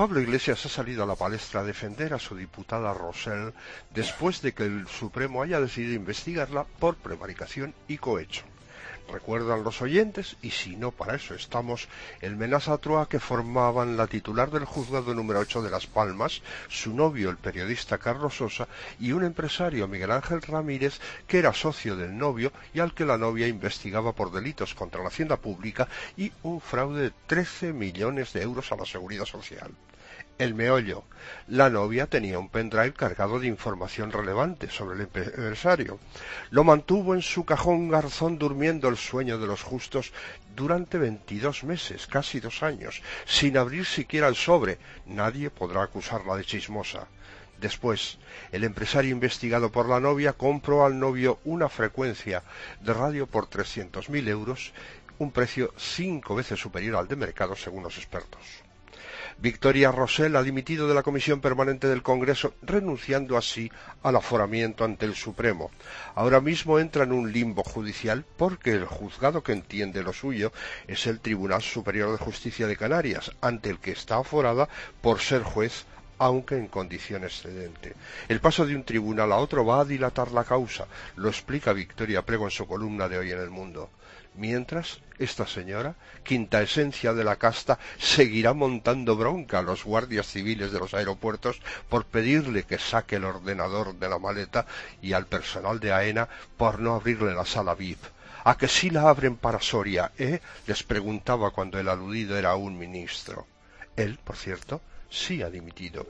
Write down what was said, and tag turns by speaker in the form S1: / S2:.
S1: Pablo Iglesias ha salido a la palestra a defender a su diputada Rosell después de que el Supremo haya decidido investigarla por prevaricación y cohecho. Recuerdan los oyentes, y si no, para eso estamos, el menás à trois que formaban la titular del juzgado número 8 de Las Palmas, su novio el periodista Carlos Sosa y un empresario Miguel Ángel Ramírez que era socio del novio y al que la novia investigaba por delitos contra la hacienda pública y un fraude de 13 millones de euros a la seguridad social. El meollo. La novia tenía un pendrive cargado de información relevante sobre el empresario. Lo mantuvo en su cajón garzón durmiendo el sueño de los justos durante 22 meses, casi 2 años, sin abrir siquiera el sobre. Nadie podrá acusarla de chismosa. Después, el empresario investigado por la novia compró al novio una frecuencia de radio por 300.000 euros, un precio 5 veces superior al de mercado según los expertos. Victoria Rosell ha dimitido de la Comisión Permanente del Congreso, renunciando así al aforamiento ante el Supremo. Ahora mismo entra en un limbo judicial porque el juzgado que entiende lo suyo es el Tribunal Superior de Justicia de Canarias, ante el que está aforada por ser juez, aunque en condición excedente. El paso de un tribunal a otro va a dilatar la causa, lo explica Victoria Prego en su columna de Hoy en el Mundo. Mientras, esta señora, quinta esencia de la casta, seguirá montando bronca a los guardias civiles de los aeropuertos por pedirle que saque el ordenador de la maleta y al personal de AENA por no abrirle la sala VIP. ¿A que sí la abren para Soria, les preguntaba cuando el aludido era un ministro. Él, por cierto, sí ha dimitido.